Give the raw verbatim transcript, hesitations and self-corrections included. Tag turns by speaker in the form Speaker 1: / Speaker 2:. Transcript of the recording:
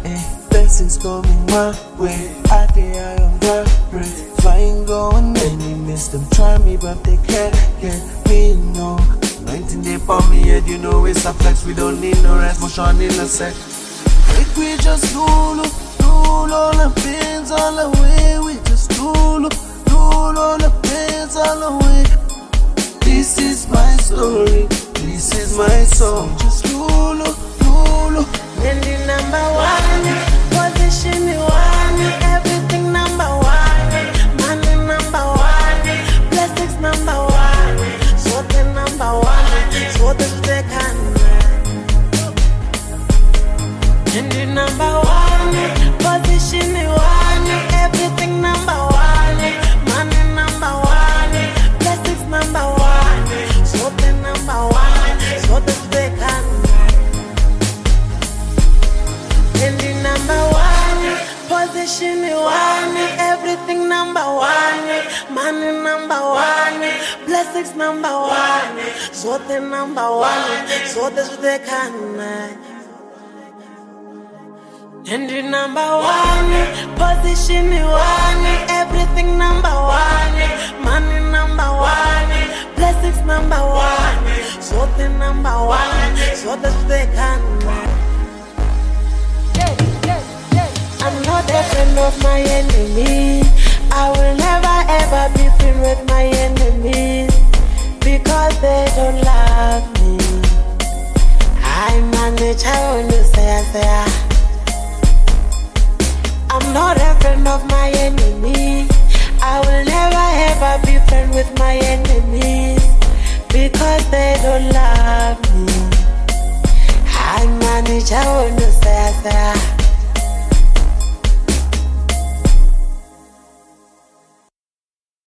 Speaker 1: Eh, blessings coming my way. I day I on that bread. Flying going enemies, them try me but they can't get me, no. nineteen day for me head, you know it's a flex. We don't need no rest, motion in a sec. Like we just lulu, lulu all the pains all the way. We just lulu, lulu all the pains all the way. This is my story, this is my song. Just lulu, lulu.
Speaker 2: Nendi number one, position one, everything number one, money number one, blessings number one, sote number one, sote second. Nendi number one, position one, everything number one, money number one, blessings number one, sote number one, sote second. Number one, position one, everything number one, money number one, blessings number one, sote number one, sote sudekana. And the number one, position one, everything number one, money number one, blessings number one, sote number one, sote sudekana. I'm not a friend of my enemy. I will never ever be friend with my enemies because they don't love me. I manage how you say, say. I'm not a friend of my enemy. I will never ever be friend with my enemies because they don't love me. I manage how you say, say.